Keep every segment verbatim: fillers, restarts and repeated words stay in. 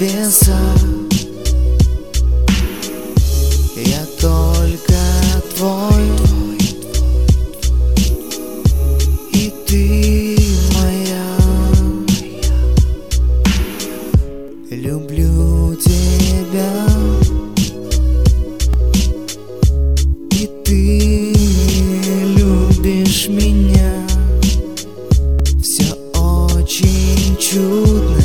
небеса. Я только твой, и ты моя. Люблю тебя, и ты любишь меня. Все очень чудно,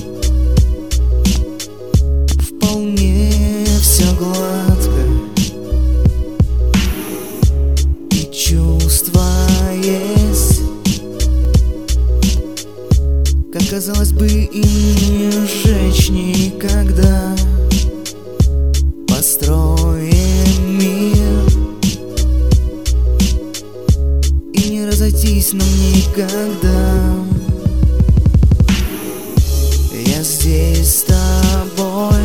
вполне все гладко, и чувства есть, как казалось бы, и не сжечь никогда. Построим мир и не разойтись нам никогда. Я здесь с тобой,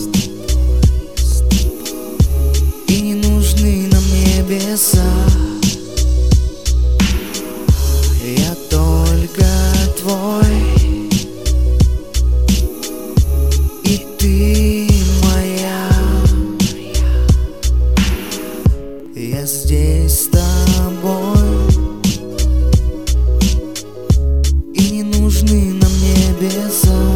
и не нужны нам небеса. Я только твой, и ты моя. Я здесь с тобой, и не нужны нам небеса.